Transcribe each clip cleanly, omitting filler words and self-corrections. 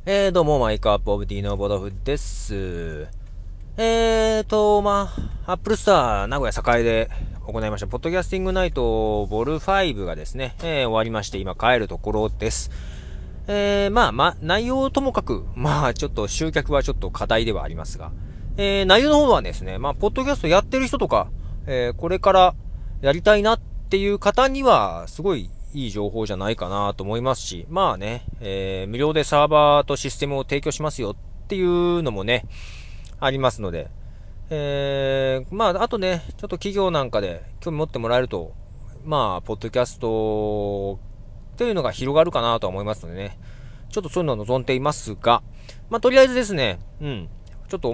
どうも、マイクアップオブディのボドフです。アップルスター名古屋栄で行いました、ポッドキャスティングナイトボル5がですね、終わりまして、今帰るところです。内容ともかく、ちょっと集客はちょっと課題ではありますが、内容の方はですね、ポッドキャストやってる人とか、これからやりたいなっていう方には、すごいいい情報じゃないかなと思いますし、無料でサーバーとシステムを提供しますよっていうのもね、ありますので、あとね、ちょっと企業なんかで興味持ってもらえると、ポッドキャストというのが広がるかなと思いますのでね、ちょっとそういうのを望んでいますが、とりあえずですね、ちょっと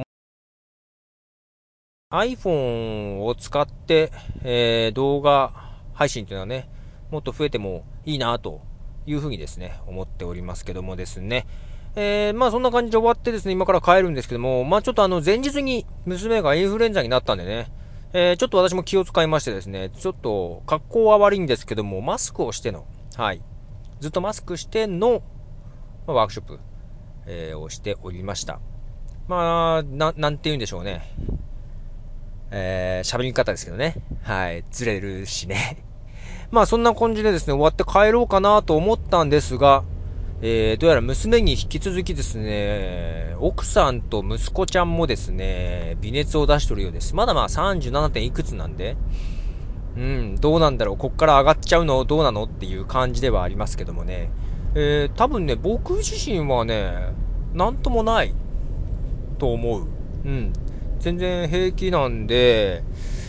iPhone を使って、動画配信というのはね、もっと増えてもいいなというふうにですね、思っておりますけどもですね、そんな感じで終わってですね、今から帰るんですけども、ちょっと前日に娘がインフルエンザになったんでね、ちょっと私も気を使いましてですね、ちょっと格好は悪いんですけども、マスクをしての、はい、ずっとマスクしての、ワークショップ、をしておりました。なんて言うんでしょうね。喋り方ですけどね。はい、ずれるしね。そんな感じでですね、終わって帰ろうかなと思ったんですが、どうやら娘に引き続きですね、奥さんと息子ちゃんもですね、微熱を出してるようです。まだ37. 点いくつなんで、どうなんだろう、こっから上がっちゃうのどうなのっていう感じではありますけどもね。多分ね、僕自身はね、なんともないと思う。全然平気なんで、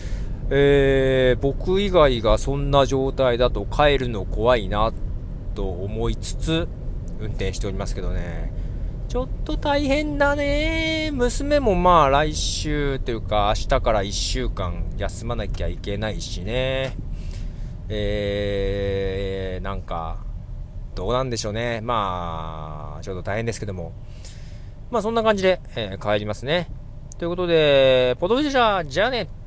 僕以外がそんな状態だと帰るの怖いなと思いつつ運転しておりますけどね。ちょっと大変だね。娘も来週というか明日から1週間休まなきゃいけないしね。なんかどうなんでしょうね。ちょっと大変ですけども、そんな感じで、帰りますね。ということで、ポトフでした。じゃあね。